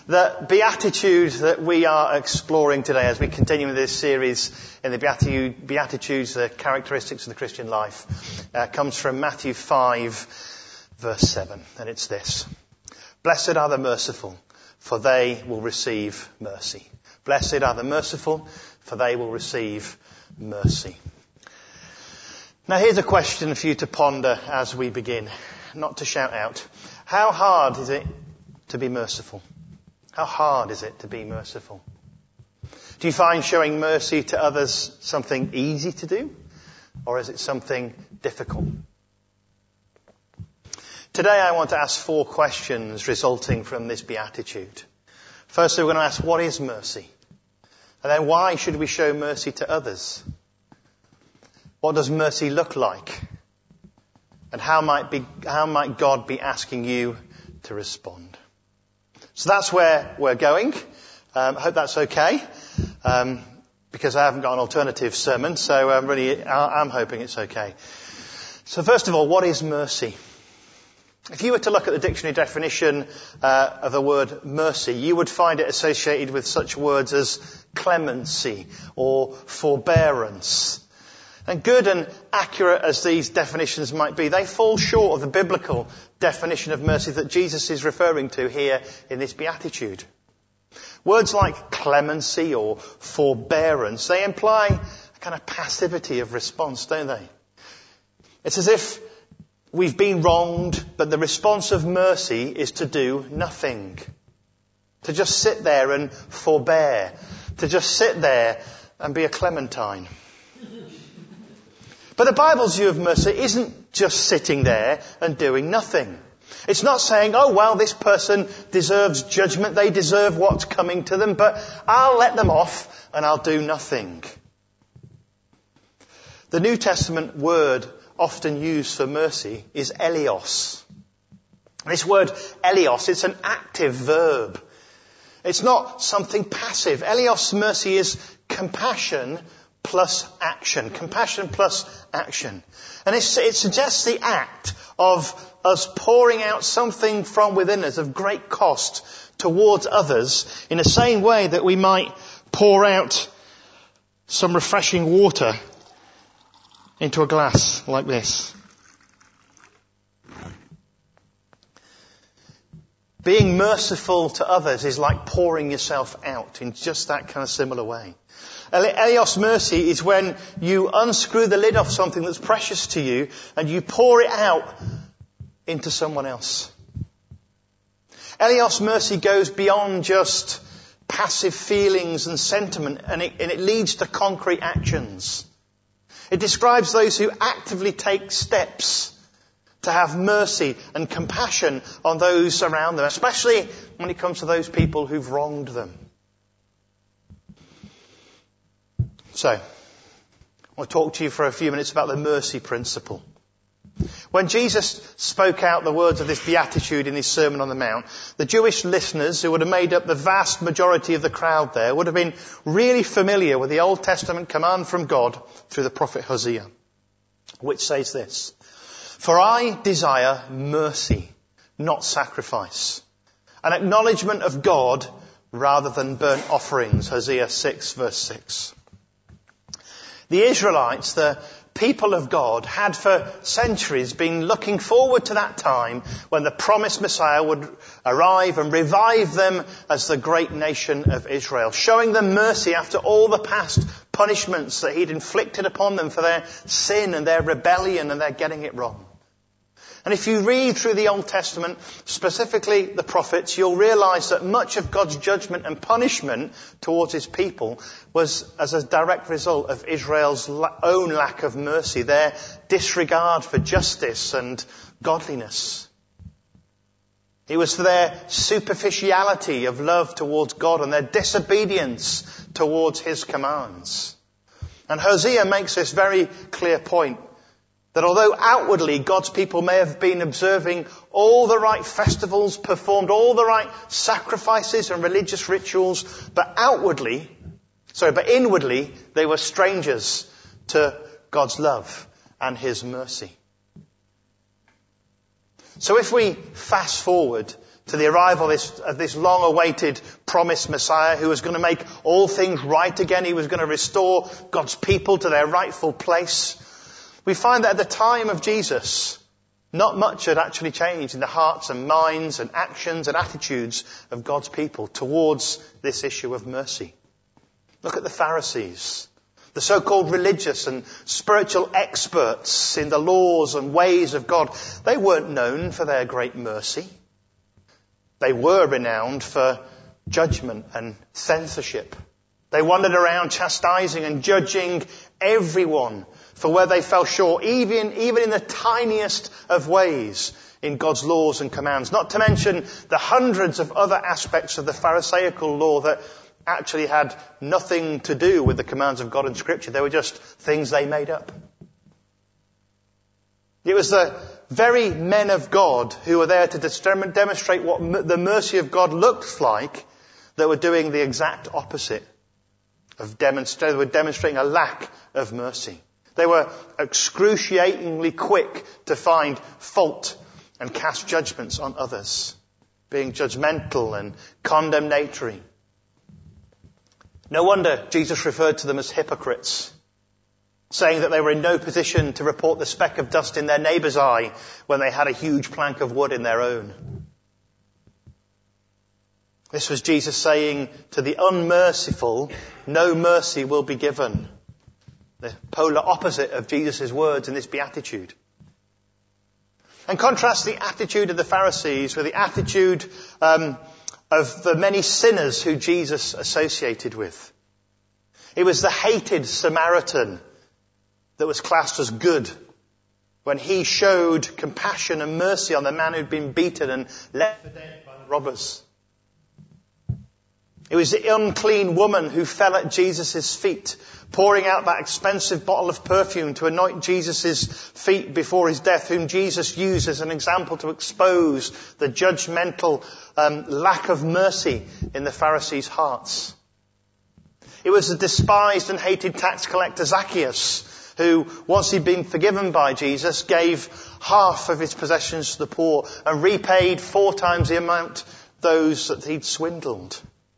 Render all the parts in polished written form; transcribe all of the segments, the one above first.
The beatitude that we are exploring today as we continue with this series in the Beatitudes, the characteristics of the Christian life, comes from Matthew 5, verse 7. And it's this. Blessed are the merciful, for they will receive mercy. Blessed are the merciful, for they will receive mercy. Now here's a question for you to ponder as we begin, not to shout out. How hard is it to be merciful? How hard is it to be merciful? Do you find showing mercy to others something easy to do? Or is it something difficult? Today I want to ask 4 questions resulting from this beatitude. Firstly, we're going to ask, what is mercy? And then, why should we show mercy to others? What does mercy look like? And how might God be asking you to respond? So that's where we're going. I hope that's okay, because I haven't got an alternative sermon, so I'm hoping it's okay. So first of all, what is mercy? If you were to look at the dictionary definition of the word mercy, you would find it associated with such words as clemency or forbearance. And good and accurate as these definitions might be, they fall short of the biblical definition of mercy that Jesus is referring to here in this beatitude. Words like clemency or forbearance, they imply a kind of passivity of response, don't they? It's as if we've been wronged, but the response of mercy is to do nothing. To just sit there and forbear. To just sit there and be a Clementine. But the Bible's view of mercy isn't just sitting there and doing nothing. It's not saying, oh well, this person deserves judgment, they deserve what's coming to them, but I'll let them off and I'll do nothing. The New Testament word often used for mercy is eleos. This word eleos, it's an active verb. It's not something passive. Eleos mercy is compassion plus action. Compassion plus action. And it suggests the act of us pouring out something from within us of great cost towards others in the same way that we might pour out some refreshing water into a glass like this. Being merciful to others is like pouring yourself out in just that kind of similar way. Eleos mercy is when you unscrew the lid off something that's precious to you and you pour it out into someone else. Eleos mercy goes beyond just passive feelings and sentiment, and it leads to concrete actions. It describes those who actively take steps to have mercy and compassion on those around them, especially when it comes to those people who've wronged them. So, I want to talk to you for a few minutes about the mercy principle. When Jesus spoke out the words of this beatitude in his Sermon on the Mount, the Jewish listeners, who would have made up the vast majority of the crowd there, would have been really familiar with the Old Testament command from God through the prophet Hosea, which says this: "For I desire mercy, not sacrifice, an acknowledgement of God rather than burnt offerings." Hosea 6 verse 6. The Israelites, the people of God, had for centuries been looking forward to that time when the promised Messiah would arrive and revive them as the great nation of Israel, showing them mercy after all the past punishments that he'd inflicted upon them for their sin and their rebellion and their getting it wrong. And if you read through the Old Testament, specifically the prophets, you'll realize that much of God's judgment and punishment towards his people was as a direct result of Israel's own lack of mercy, their disregard for justice and godliness. It was for their superficiality of love towards God and their disobedience towards his commands. And Hosea makes this very clear point, that although outwardly God's people may have been observing all the right festivals, performed all the right sacrifices and religious rituals, but inwardly they were strangers to God's love and his mercy. So if we fast forward to the arrival of this long-awaited promised Messiah who was going to make all things right again. He was going to restore God's people to their rightful place. We find that at the time of Jesus, not much had actually changed in the hearts and minds and actions and attitudes of God's people towards this issue of mercy. Look at the Pharisees, the so-called religious and spiritual experts in the laws and ways of God. They weren't known for their great mercy. They were renowned for judgment and censorship. They wandered around chastising and judging everyone for where they fell short, even in the tiniest of ways in God's laws and commands. Not to mention the hundreds of other aspects of the Pharisaical law that actually had nothing to do with the commands of God in Scripture. They were just things they made up. It was the very men of God who were there to demonstrate what the mercy of God looked like that were doing the exact opposite of demonstrating. They were demonstrating a lack of mercy. They were excruciatingly quick to find fault and cast judgments on others, being judgmental and condemnatory. No wonder Jesus referred to them as hypocrites, saying that they were in no position to report the speck of dust in their neighbour's eye when they had a huge plank of wood in their own. This was Jesus saying to the unmerciful, no mercy will be given. The polar opposite of Jesus' words in this beatitude. And contrast the attitude of the Pharisees with the attitude of the many sinners who Jesus associated with. It was the hated Samaritan that was classed as good when he showed compassion and mercy on the man who'd been beaten and left for dead by the robbers. It was the unclean woman who fell at Jesus' feet, pouring out that expensive bottle of perfume to anoint Jesus' feet before his death, whom Jesus used as an example to expose the judgmental lack of mercy in the Pharisees' hearts. It was the despised and hated tax collector Zacchaeus, who, once he'd been forgiven by Jesus, gave half of his possessions to the poor and repaid 4 times the amount those that he'd swindled.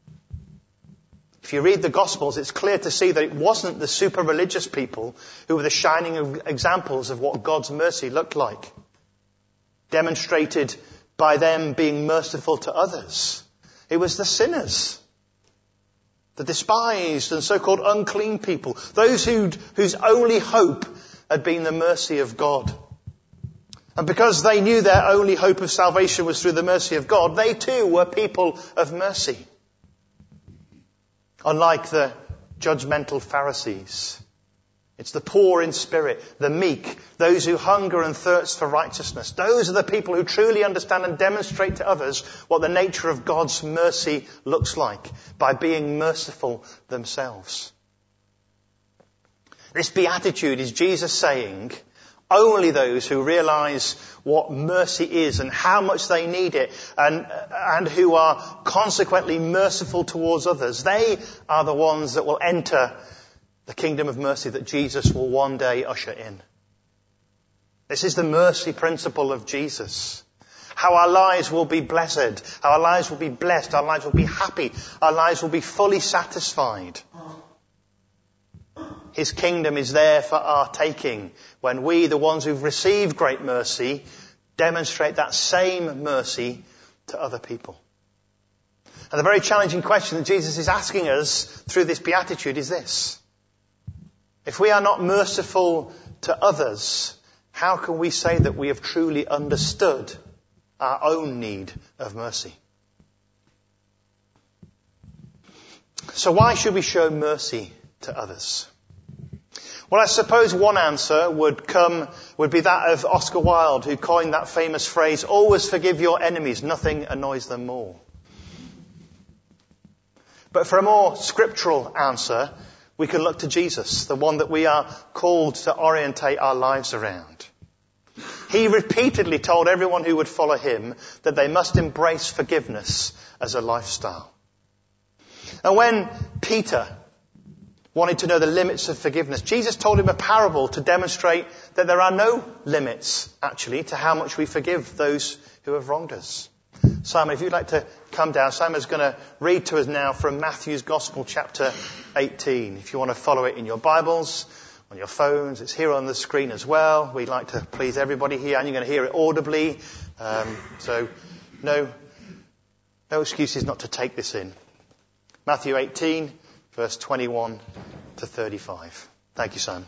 If you read the Gospels, it's clear to see that it wasn't the super religious people who were the shining examples of what God's mercy looked like, demonstrated by them being merciful to others. It was the sinners, the despised and so-called unclean people, those whose only hope had been the mercy of God. And because they knew their only hope of salvation was through the mercy of God, they too were people of mercy. Unlike the judgmental Pharisees, it's the poor in spirit, the meek, those who hunger and thirst for righteousness. Those are the people who truly understand and demonstrate to others what the nature of God's mercy looks like by being merciful themselves. This beatitude is Jesus saying, only those who realize what mercy is and how much they need it and who are consequently merciful towards others, they are the ones that will enter the kingdom of mercy that Jesus will one day usher in. This is the mercy principle of Jesus. How our lives will be blessed, how our lives will be blessed, our lives will be happy, our lives will be fully satisfied. His kingdom is there for our taking when we, the ones who've received great mercy, demonstrate that same mercy to other people. And the very challenging question that Jesus is asking us through this beatitude is this. If we are not merciful to others, how can we say that we have truly understood our own need of mercy? So why should we show mercy to others? Well, I suppose one answer would be that of Oscar Wilde, who coined that famous phrase, always forgive your enemies, nothing annoys them more. But for a more scriptural answer, we can look to Jesus, the one that we are called to orientate our lives around. He repeatedly told everyone who would follow him that they must embrace forgiveness as a lifestyle. And when Peter wanted to know the limits of forgiveness, Jesus told him a parable to demonstrate that there are no limits, actually, to how much we forgive those who have wronged us. Simon, if you'd like to come down, Simon's going to read to us now from Matthew's Gospel, chapter 18. If you want to follow it in your Bibles, on your phones, it's here on the screen as well. We'd like to please everybody here, and you're going to hear it audibly. So no excuses not to take this in. Matthew 18, verse 21 to 35. Thank you, Simon.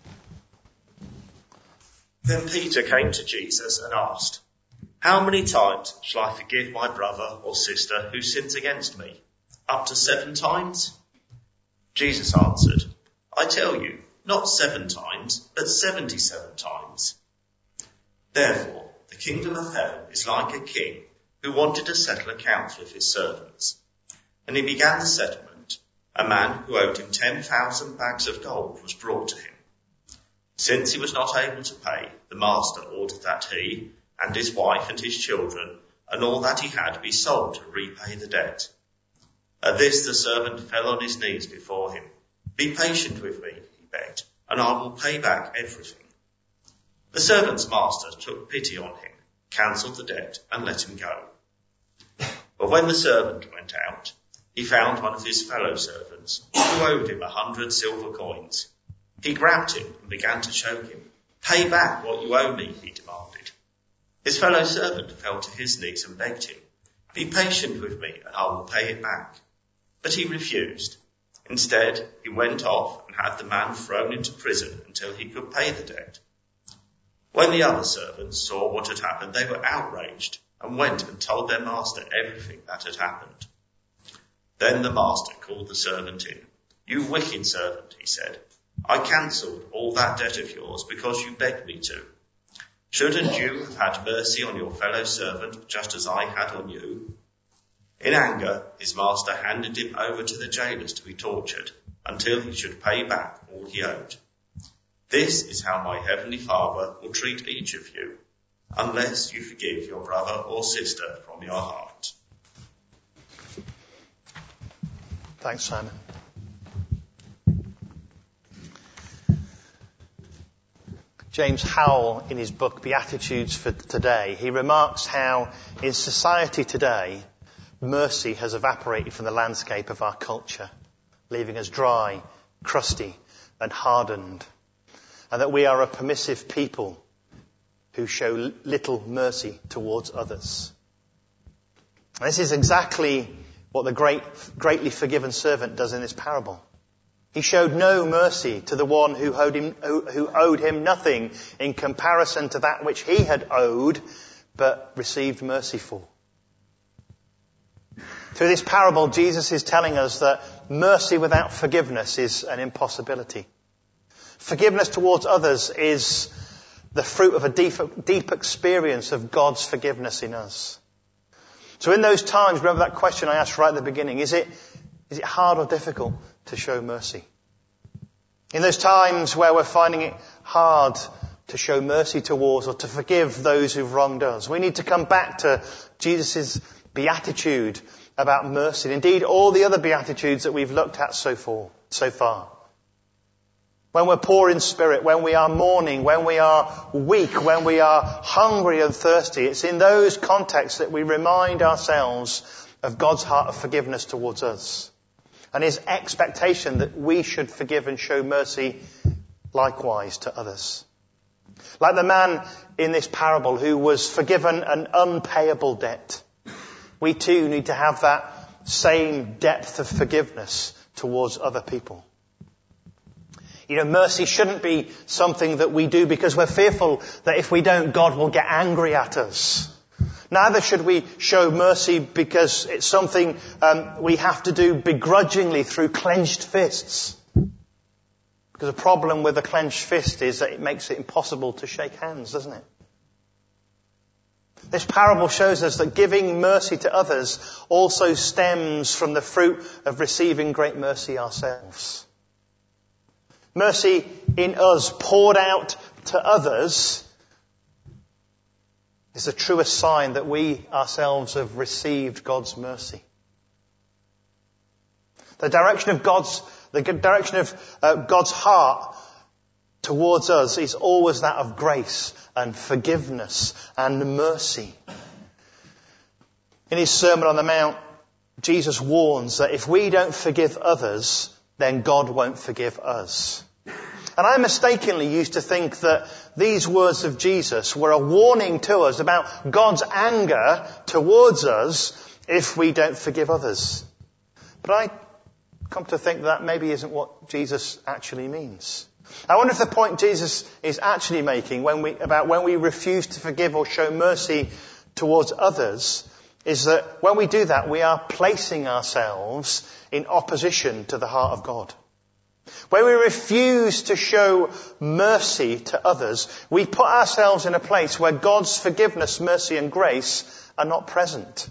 Then Peter came to Jesus and asked, "How many times shall I forgive my brother or sister who sins against me? Up to 7 times?" Jesus answered, "I tell you, not 7 times, but 77 times. Therefore, the kingdom of heaven is like a king who wanted to settle accounts with his servants. And he began the settlement. A man who owed him 10,000 bags of gold was brought to him. Since he was not able to pay, the master ordered that he and his wife and his children and all that he had be sold to repay the debt. At this the servant fell on his knees before him. "Be patient with me," he begged, "and I will pay back everything." The servant's master took pity on him, cancelled the debt, and let him go. But when the servant went out, he found one of his fellow servants who owed him 100 silver coins. He grabbed him and began to choke him. "Pay back what you owe me," he demanded. His fellow servant fell to his knees and begged him, "Be patient with me and I will pay it back." But he refused. Instead, he went off and had the man thrown into prison until he could pay the debt. When the other servants saw what had happened, they were outraged and went and told their master everything that had happened. Then the master called the servant in. "You wicked servant," he said, "I cancelled all that debt of yours because you begged me to. Shouldn't you have had mercy on your fellow servant just as I had on you?" In anger, his master handed him over to the jailers to be tortured until he should pay back all he owed. This is how my heavenly Father will treat each of you, unless you forgive your brother or sister from your heart. Thanks, Simon. James Howell, in his book Beatitudes for Today, he remarks how in society today, mercy has evaporated from the landscape of our culture, leaving us dry, crusty, and hardened, and that we are a permissive people who show little mercy towards others. And this is exactly what the greatly forgiven servant does in this parable. He showed no mercy to the one who owed him nothing in comparison to that which he had owed, but received mercy for. Through this parable, Jesus is telling us that mercy without forgiveness is an impossibility. Forgiveness towards others is the fruit of a deep experience of God's forgiveness in us. So in those times, remember that question I asked right at the beginning, is it hard or difficult to show mercy? In those times where we're finding it hard to show mercy towards or to forgive those who've wronged us, we need to come back to Jesus' beatitude about mercy, and indeed all the other beatitudes that we've looked at so far. When we're poor in spirit, when we are mourning, when we are weak, when we are hungry and thirsty, it's in those contexts that we remind ourselves of God's heart of forgiveness towards us and His expectation that we should forgive and show mercy likewise to others. Like the man in this parable who was forgiven an unpayable debt, we too need to have that same depth of forgiveness towards other people. You know, mercy shouldn't be something that we do because we're fearful that if we don't, God will get angry at us. Neither should we show mercy because it's something we have to do begrudgingly through clenched fists. Because the problem with a clenched fist is that it makes it impossible to shake hands, doesn't it? This parable shows us that giving mercy to others also stems from the fruit of receiving great mercy ourselves. Mercy in us poured out to others is the truest sign that we ourselves have received God's mercy. The direction of God's heart towards us is always that of grace and forgiveness and mercy. In his Sermon on the Mount, Jesus warns that if we don't forgive others, then God won't forgive us. And I mistakenly used to think that these words of Jesus were a warning to us about God's anger towards us if we don't forgive others. But I come to think that maybe isn't what Jesus actually means. I wonder if the point Jesus is actually making when we refuse to forgive or show mercy towards others is that when we do that, we are placing ourselves in opposition to the heart of God. When we refuse to show mercy to others, we put ourselves in a place where God's forgiveness, mercy and grace are not present.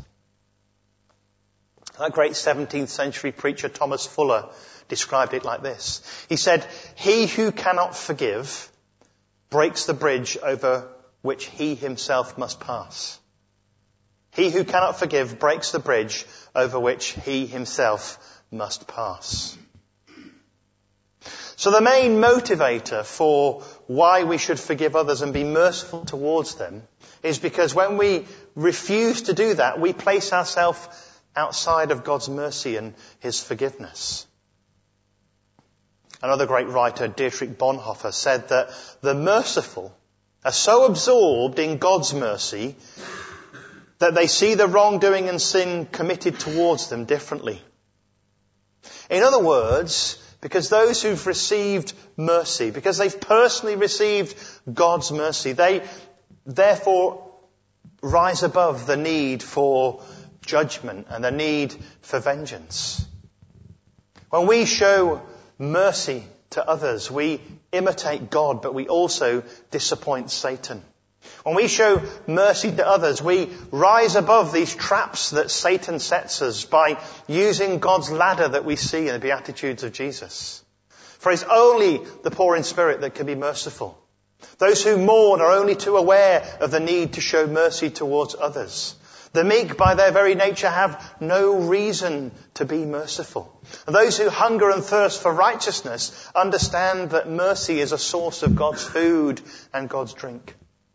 That great 17th century preacher Thomas Fuller described it like this. He said, "He who cannot forgive breaks the bridge over which he himself must pass." He who cannot forgive breaks the bridge over which he himself must pass. So the main motivator for why we should forgive others and be merciful towards them is because when we refuse to do that, we place ourselves outside of God's mercy and his forgiveness. Another great writer, Dietrich Bonhoeffer, said that the merciful are so absorbed in God's mercy that they see the wrongdoing and sin committed towards them differently. In other words, because those who've received mercy, because they've personally received God's mercy, they therefore rise above the need for judgment and the need for vengeance. When we show mercy to others, we imitate God, but we also disappoint Satan. When we show mercy to others, we rise above these traps that Satan sets us by using God's ladder that we see in the Beatitudes of Jesus. For it's only the poor in spirit that can be merciful. Those who mourn are only too aware of the need to show mercy towards others. The meek, by their very nature, have no reason to be merciful. And those who hunger and thirst for righteousness understand that mercy is a source of God's food and God's drink.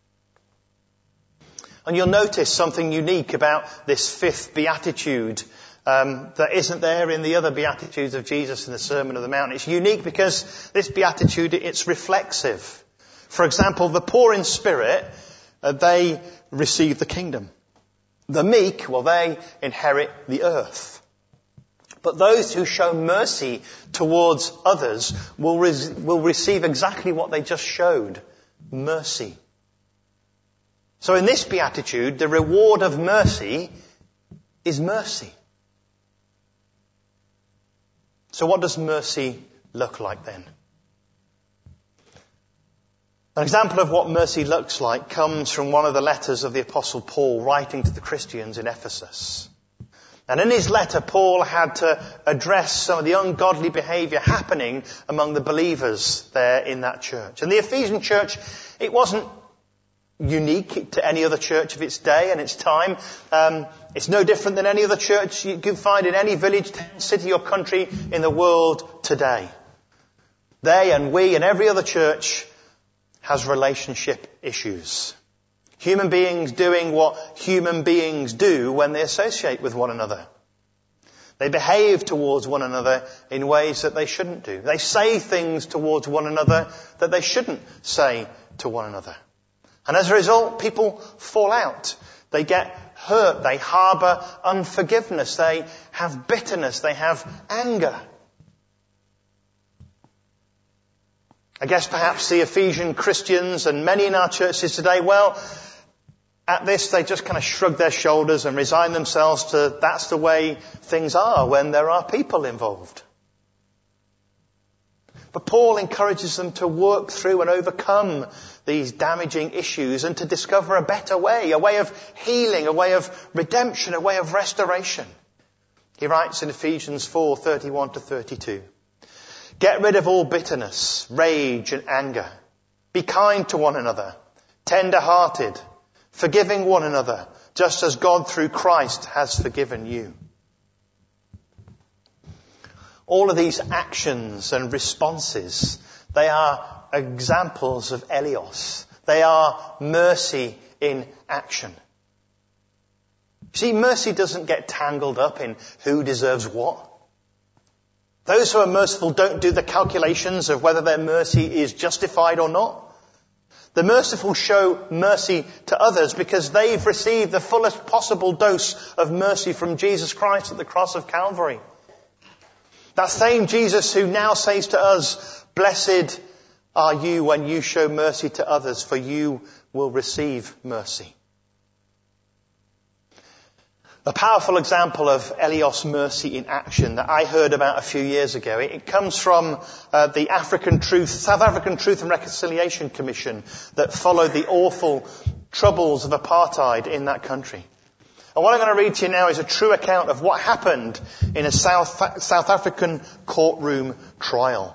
And you'll notice something unique about this fifth beatitude that isn't there in the other beatitudes of Jesus in the Sermon on the Mount. It's unique because this beatitude, it's reflexive. For example, the poor in spirit, they receive the kingdom. The meek, well, they inherit the earth. But those who show mercy towards others will receive exactly what they just showed, mercy. So in this beatitude, the reward of mercy is mercy. So what does mercy look like then? An example of what mercy looks like comes from one of the letters of the Apostle Paul writing to the Christians in Ephesus. And in his letter, Paul had to address some of the ungodly behaviour happening among the believers there in that church. And the Ephesian church, it wasn't unique to any other church of its day and its time. It's no different than any other church you can find in any village, city or country in the world today. They and we and every other church has relationship issues. Human beings doing what human beings do when they associate with one another. They behave towards one another in ways that they shouldn't do. They say things towards one another that they shouldn't say to one another. And as a result, people fall out. They get hurt. They harbour unforgiveness. They have bitterness. They have anger. I guess perhaps the Ephesian Christians and many in our churches today, well, at this they just kind of shrug their shoulders and resign themselves to that's the way things are when there are people involved. But Paul encourages them to work through and overcome these damaging issues and to discover a better way, a way of healing, a way of redemption, a way of restoration. He writes in Ephesians 4:31-32. Get rid of all bitterness, rage and anger. Be kind to one another, tender-hearted, forgiving one another, just as God through Christ has forgiven you. All of these actions and responses, they are examples of eleos. They are mercy in action. See, mercy doesn't get tangled up in who deserves what. Those who are merciful don't do the calculations of whether their mercy is justified or not. The merciful show mercy to others because they've received the fullest possible dose of mercy from Jesus Christ at the cross of Calvary. That same Jesus who now says to us, "Blessed are you when you show mercy to others, for you will receive mercy." A powerful example of Elios mercy in action that I heard about a few years ago. It comes from the South African Truth and Reconciliation Commission that followed the awful troubles of apartheid in that country. And what I'm going to read to you now is a true account of what happened in a South African courtroom trial.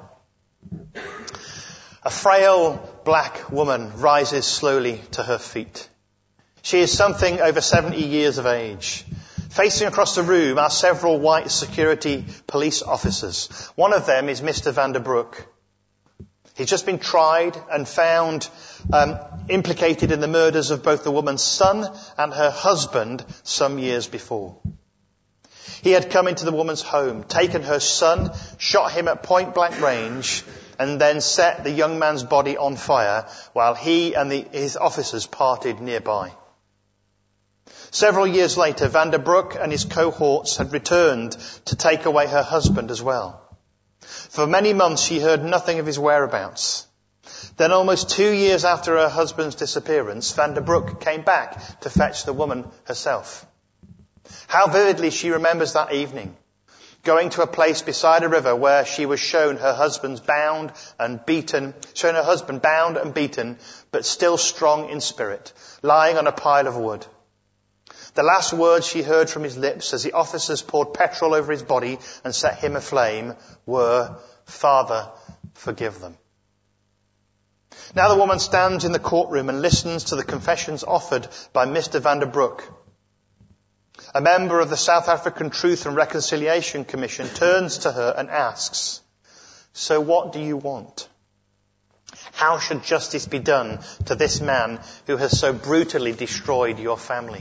A frail black woman rises slowly to her feet. She is something over 70 years of age. Facing across the room are several white security police officers. One of them is Mr. Vanderbroek. He's just been tried and found implicated in the murders of both the woman's son and her husband some years before. He had come into the woman's home, taken her son, shot him at point blank range, and then set the young man's body on fire while he and his officers parted nearby. Several years later, Vanderbroek and his cohorts had returned to take away her husband as well. For many months she heard nothing of his whereabouts. Then almost 2 years after her husband's disappearance, Vanderbroek came back to fetch the woman herself. How vividly she remembers that evening, going to a place beside a river where she was shown her husband bound and beaten, but still strong in spirit, lying on a pile of wood. The last words she heard from his lips as the officers poured petrol over his body and set him aflame were, "Father, forgive them." Now the woman stands in the courtroom and listens to the confessions offered by Mr. Vanderbroek. A member of the South African Truth and Reconciliation Commission turns to her and asks, "So what do you want? How should justice be done to this man who has so brutally destroyed your family?"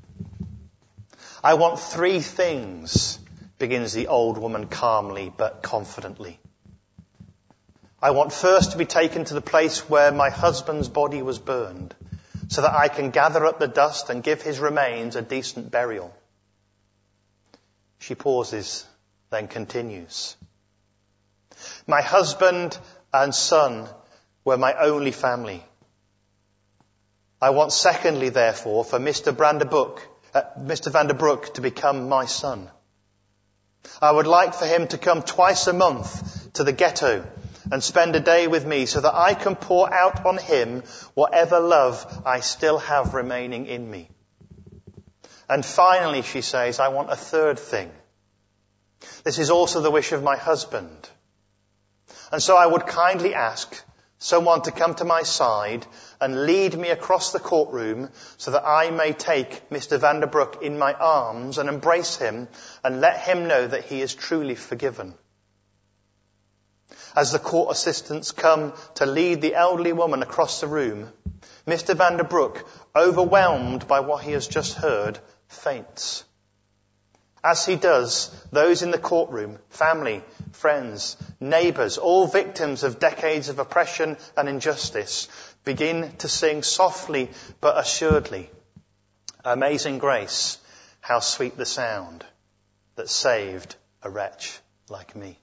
"I want 3 things, begins the old woman calmly but confidently. "I want first to be taken to the place where my husband's body was burned, so that I can gather up the dust and give his remains a decent burial." She pauses, then continues. "My husband and son were my only family. I want secondly, therefore, for Mr. Vanderbroek to become my son. I would like for him to come twice a month to the ghetto and spend a day with me so that I can pour out on him whatever love I still have remaining in me. And finally," she says, "I want a third thing. This is also the wish of my husband. And so I would kindly ask someone to come to my side and lead me across the courtroom so that I may take Mr. Vanderbroek in my arms and embrace him and let him know that he is truly forgiven." As the court assistants come to lead the elderly woman across the room, Mr. Vanderbroek, overwhelmed by what he has just heard, faints. As he does, those in the courtroom, family, friends, neighbours, all victims of decades of oppression and injustice, begin to sing softly but assuredly, "Amazing grace, how sweet the sound that saved a wretch like me."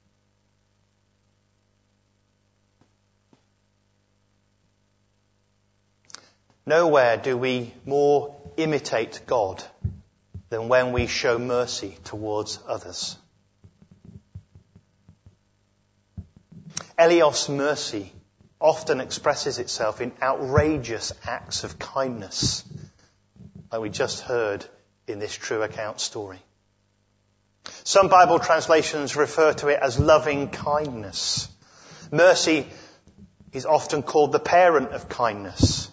Nowhere do we more imitate God than when we show mercy towards others. Elios mercy often expresses itself in outrageous acts of kindness, like we just heard in this true account story. Some Bible translations refer to it as loving kindness. Mercy is often called the parent of kindness.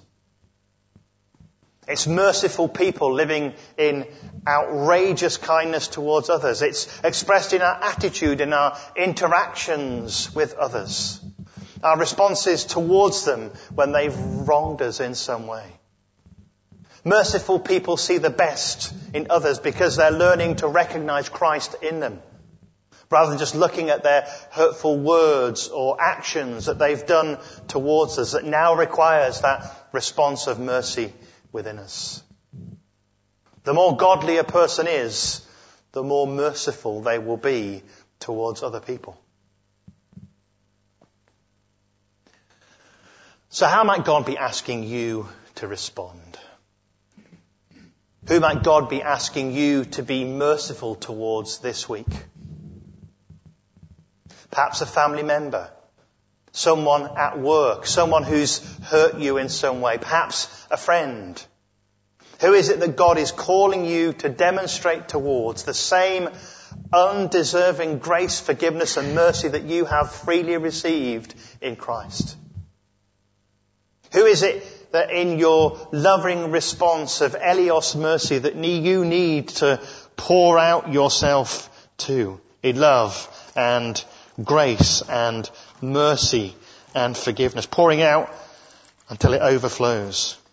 It's merciful people living in outrageous kindness towards others. It's expressed in our attitude, in our interactions with others, our responses towards them when they've wronged us in some way. Merciful people see the best in others because they're learning to recognize Christ in them, rather than just looking at their hurtful words or actions that they've done towards us. That now requires that response of mercy within us. The more godly a person is, the more merciful they will be towards other people. So how might God be asking you to respond? Who might God be asking you to be merciful towards this week? Perhaps a family member, someone at work, someone who's hurt you in some way, perhaps a friend. Who is it that God is calling you to demonstrate towards the same undeserving grace, forgiveness and mercy that you have freely received in Christ? Who is it that in your loving response of Elios mercy that you need to pour out yourself to in love and grace and mercy and forgiveness, pouring out until it overflows?